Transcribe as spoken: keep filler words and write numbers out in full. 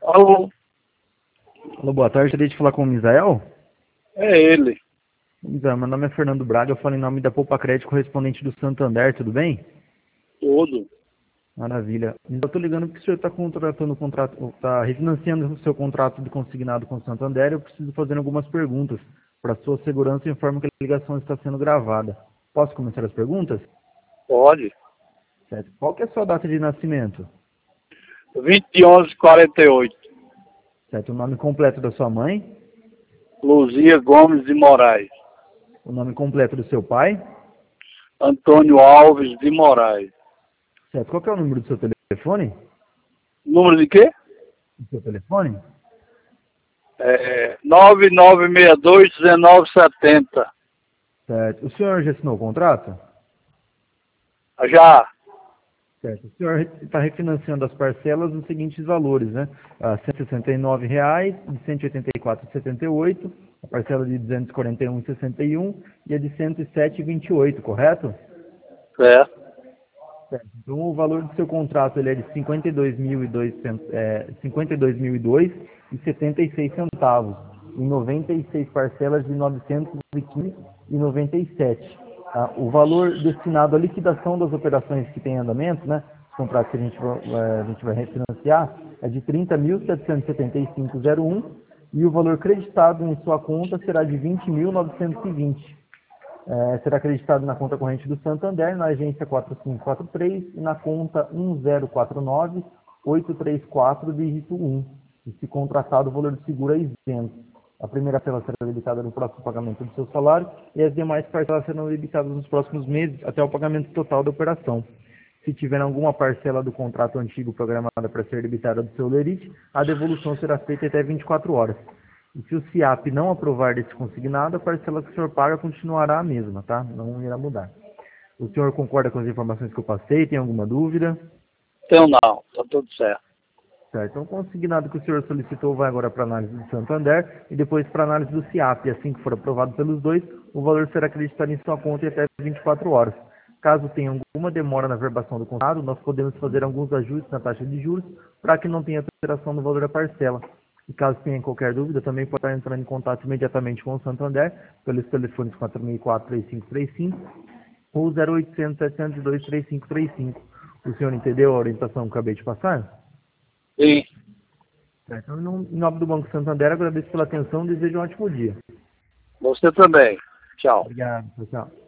Alô? Alô, boa tarde. Gostaria de falar com o Misael? É ele. Misael, meu nome é Fernando Braga, eu falo em nome da Poupa Crédito, correspondente do Santander, tudo bem? Tudo. Maravilha. Eu estou ligando porque o senhor está contratando o contrato, está refinanciando o seu contrato de consignado com o Santander. Eu preciso fazer algumas perguntas para sua segurança e informo que a ligação está sendo gravada. Posso começar as perguntas? Pode. Certo. Qual que é a sua data de nascimento? vinte e onze quarenta e oito. Certo. O nome completo da sua mãe? Luzia Gomes de Moraes. O nome completo do seu pai? Antônio Alves de Moraes. Certo. Qual que é o número do seu telefone? Número de quê? Do seu telefone? É nove nove seis dois um nove sete zero. Certo. O senhor já assinou o contrato? Já. Certo. O senhor está refinanciando as parcelas nos seguintes valores, né? A cento e sessenta e nove reais, de cento e oitenta e quatro reais e setenta e oito centavos, a parcela de duzentos e quarenta e um reais e sessenta e um centavos e a de cento e sete reais e vinte e oito centavos, correto? Certo. Certo. Então o valor do seu contrato ele é de cinquenta e dois mil e dois é, cinquenta e dois mil e dois reais e setenta e seis centavos, em noventa e seis parcelas de novecentos e quinze reais e noventa e sete centavos. Tá? O valor destinado à liquidação das operações que têm em andamento, né, os contratos que a gente, vai- a gente vai refinanciar, é de trinta mil setecentos e setenta e cinco reais e um centavos e o valor creditado em sua conta será de vinte mil novecentos e vinte. É, será acreditado na conta corrente do Santander, na agência quatro cinco quatro três e na conta um zero quatro nove oito três quatro, dígito um. E se contratado, o valor do seguro é isento. A primeira parcela será debitada no próximo pagamento do seu salário e as demais parcelas serão debitadas nos próximos meses até o pagamento total da operação. Se tiver alguma parcela do contrato antigo programada para ser debitada do seu lerite, a devolução será feita até vinte e quatro horas. E se o SIAP não aprovar desse consignado, a parcela que o senhor paga continuará a mesma, tá? Não irá mudar. O senhor concorda com as informações que eu passei? Tem alguma dúvida? Tenho não. Tá tudo certo. Certo. Então, o consignado que o senhor solicitou vai agora para análise do Santander e depois para análise do SIAP. E assim que for aprovado pelos dois, o valor será acreditado em sua conta em até vinte e quatro horas. Caso tenha alguma demora na verbação do contrato, nós podemos fazer alguns ajustes na taxa de juros para que não tenha alteração no valor da parcela. E caso tenha qualquer dúvida, também pode estar entrando em contato imediatamente com o Santander pelos telefones quatro seis quatro, três cinco três cinco ou zero oitocentos, setecentos e dois, três cinco três cinco. O senhor entendeu a orientação que eu acabei de passar? Sim. Certo. Então, em nome do Banco Santander, agradeço pela atenção e desejo um ótimo dia. Você também. Tchau. Obrigado, tchau, tchau.